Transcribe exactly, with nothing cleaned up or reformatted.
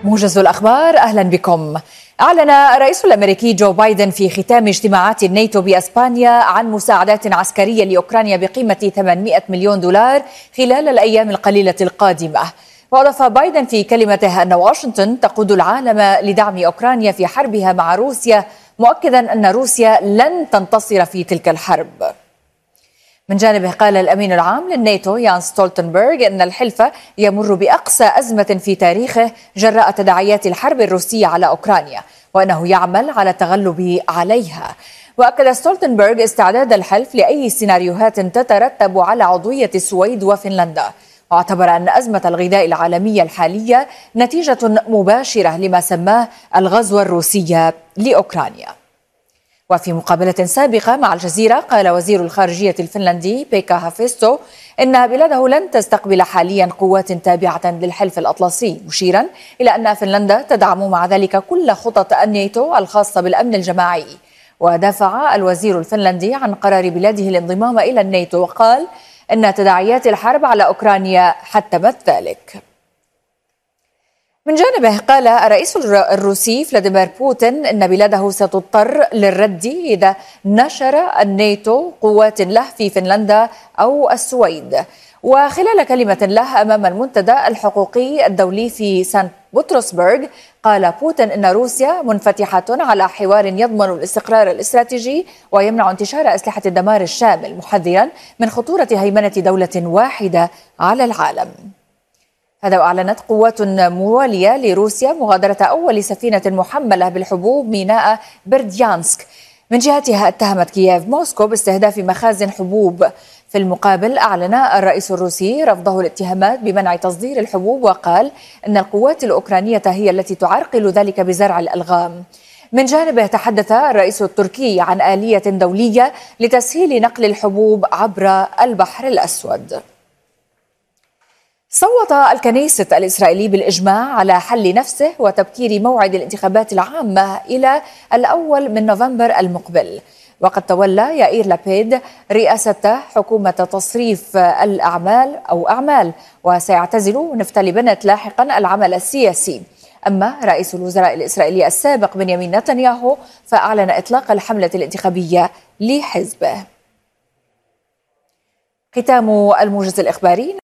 موجز الأخبار، أهلا بكم. أعلن الرئيس الأمريكي جو بايدن في ختام اجتماعات الناتو بأسبانيا عن مساعدات عسكرية لأوكرانيا بقيمة ثمانمئة مليون دولار خلال الأيام القليلة القادمة. وأضاف بايدن في كلمته أن واشنطن تقود العالم لدعم أوكرانيا في حربها مع روسيا، مؤكدا أن روسيا لن تنتصر في تلك الحرب. من جانبه قال الأمين العام للناتو يانس ستولتنبرغ أن الحلف يمر بأقصى أزمة في تاريخه جراء تداعيات الحرب الروسية على أوكرانيا، وأنه يعمل على التغلب عليها. وأكد ستولتنبرغ استعداد الحلف لأي سيناريوهات تترتب على عضوية السويد وفنلندا، واعتبر أن أزمة الغذاء العالمية الحالية نتيجة مباشرة لما سماه الغزو الروسي لأوكرانيا. وفي مقابلة سابقة مع الجزيرة قال وزير الخارجية الفنلندي بيكا هافيستو إن بلاده لن تستقبل حاليا قوات تابعة للحلف الأطلسي، مشيرا إلى أن فنلندا تدعم مع ذلك كل خطط الناتو الخاصة بالأمن الجماعي. ودافع الوزير الفنلندي عن قرار بلاده الانضمام إلى الناتو، وقال إن تداعيات الحرب على أوكرانيا حتمت ذلك. من جانبه قال الرئيس الروسي فلاديمير بوتين إن بلاده ستضطر للرد إذا نشر الناتو قوات له في فنلندا أو السويد. وخلال كلمة له أمام المنتدى الحقوقي الدولي في سانت بطرسبرغ قال بوتين إن روسيا منفتحة على حوار يضمن الاستقرار الاستراتيجي ويمنع انتشار أسلحة الدمار الشامل، محذرا من خطورة هيمنة دولة واحدة على العالم. هذا وأعلنت قوات موالية لروسيا مغادرة أول سفينة محملة بالحبوب ميناء برديانسك. من جهتها اتهمت كييف موسكو باستهداف مخازن حبوب. في المقابل أعلن الرئيس الروسي رفضه الاتهامات بمنع تصدير الحبوب، وقال أن القوات الأوكرانية هي التي تعرقل ذلك بزرع الألغام. من جانبه تحدث الرئيس التركي عن آلية دولية لتسهيل نقل الحبوب عبر البحر الأسود. صوت الكنيست الإسرائيلي بالإجماع على حل نفسه وتبكير موعد الانتخابات العامة إلى الأول من نوفمبر المقبل. وقد تولى يائير لابيد رئاسة حكومة تصريف الأعمال أو أعمال، وسيعتزل نفتالي بنت لاحقا العمل السياسي. أما رئيس الوزراء الإسرائيلي السابق بنيامين نتنياهو فأعلن إطلاق الحملة الانتخابية لحزبه. ختام الموجز الإخباري.